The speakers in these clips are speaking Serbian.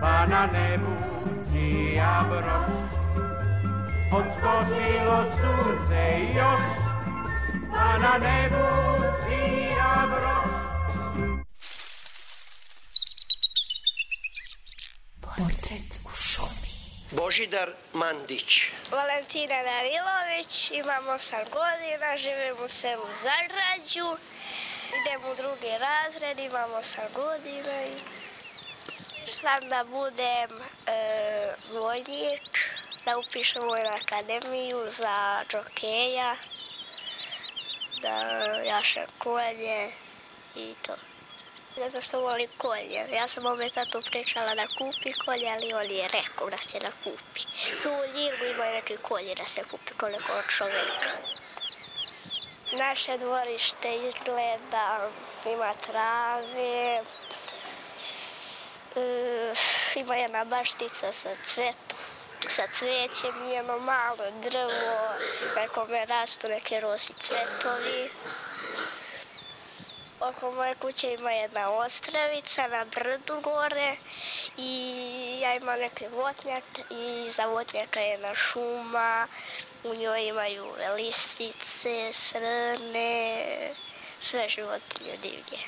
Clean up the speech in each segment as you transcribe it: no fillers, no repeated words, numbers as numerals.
pa na nebu sija broš. Odskočilo sunce još, pa na nebu sija broš. Portret u šumi. Božidar Mandić. Valentina Danilović, imam 8 godina, živim u selu Zagrađu, idem u 2. razred, imam 8 godina. Znam da budem vojnik, da upišem vojnu akademiju za džokeja, da jašem konje i to. Zato što volim konje. Ja sam ome tatu pričala da kupi konje, ali on je rekao da će da kupi. Tu u Ljirgu imaju neki konje da se kupi koliko od čoveka. Naše dvorište izgleda, ima trave, ima jedna baštica sa cvećem, jedno malo drvo, na kome rastu neke rosi cvetovi. Oko moje kuće ima jedna ostravica na brdu gore i ja imam neke votnjake i za votnjaka je jedna šuma, u njoj imaju lisice, srne, sve životinje divlje.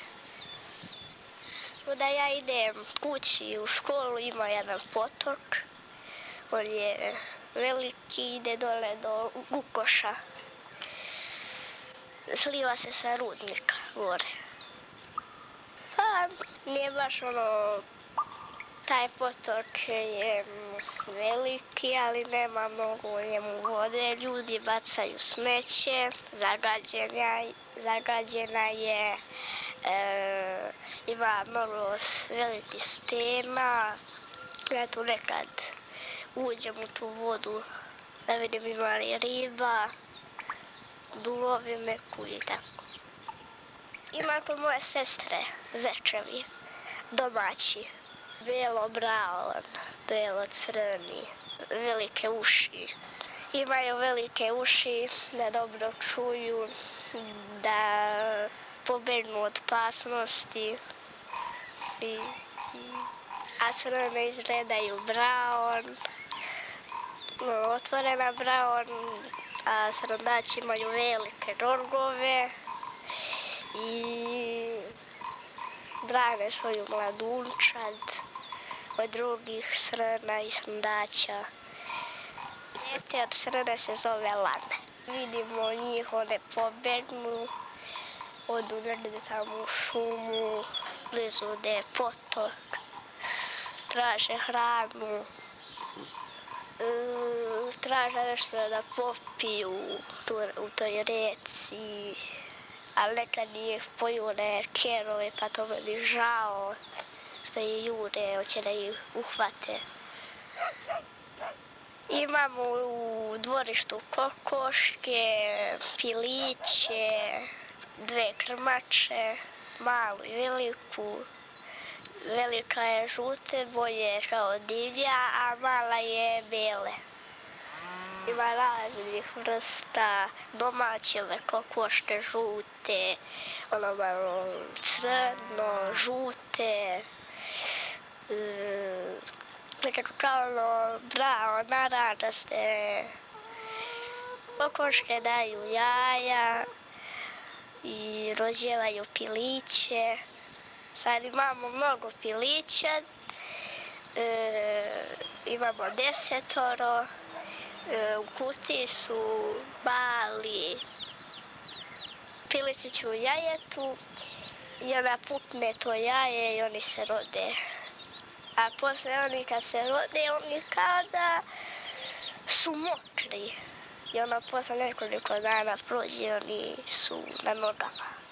Da ja idem kući u školu, ima jedan potok, on je veliki, ide dole do Gukoša, sliva se sa rudnika gore. Pa nije baš taj potok je veliki, ali nema mnogo u njemu vode. Ljudi bacaju smeće, zagađena je, ima mnogo velikih stena. Ja tu nekad uđem u tu vodu da vidim ima li riba, da ulovim neku i tako. Ima kod moje sestre zečevi, domaći, belo-braon, belo-crni, velike uši. Imaju velike uši da dobro čuju, da pobegnu od opasnosti, a crne izgledaju braon, otvorena braon, a srndaći imaju velike rogove i brane svoju mladunčad od drugih srna i srndaća. Dete od srne se zove Lane. Vidimo njih, one pobegnu, odu negde tamo u šumu, blizu gde je potok, traže hranu, traže nešto da popiju u toj reci, ali nekad ih pojure kerove, pa to meni žao što je jure, hoće da ih uhvate. Imamo u dvorištu kokoške, piliće, 2 krmače, malu i veliku. Velika je žute boje kao divlja, a mala je bele. Ima raznih vrsta, domaće kokoške žute, ono malo crno, žute, nekako kao brao, narančaste. Kokoške daju jaja i rođevaju piliće. Sad imamo mnogo pilića, imamo 10, u kutiji su mali. Pilići će u jajetu i ona pukne to jaje i oni se rode. A posle oni kad se rode, oni kao da su mokri. I onda posle nekoliko dana prođe, oni su na nogama.